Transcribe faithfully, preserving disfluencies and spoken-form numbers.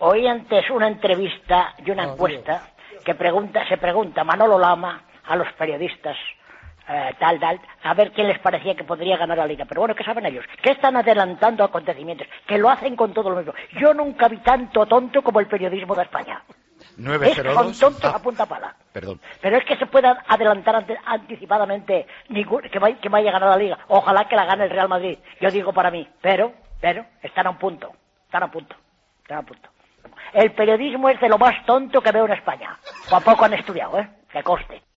oí antes una entrevista y una Oh, encuesta que pregunta, se pregunta Manolo Lama a los periodistas, eh, tal, tal, a ver quién les parecía que podría ganar la Liga. Pero bueno, ¿qué saben ellos? Que están adelantando acontecimientos, que lo hacen con todo lo mismo. Yo nunca vi tanto tonto como el periodismo de España. nueve cero Es que dos. son tontos Ah, a punta pala. perdón. Pero es que se pueda adelantar ante, anticipadamente ningún, que, vaya, que vaya a ganar la Liga. Ojalá que la gane el Real Madrid. Yo digo para mí. Pero, pero, están a un punto. Están a punto. Están a punto. El periodismo es de lo más tonto que veo en España. Tampoco han estudiado, ¿eh? Que coste.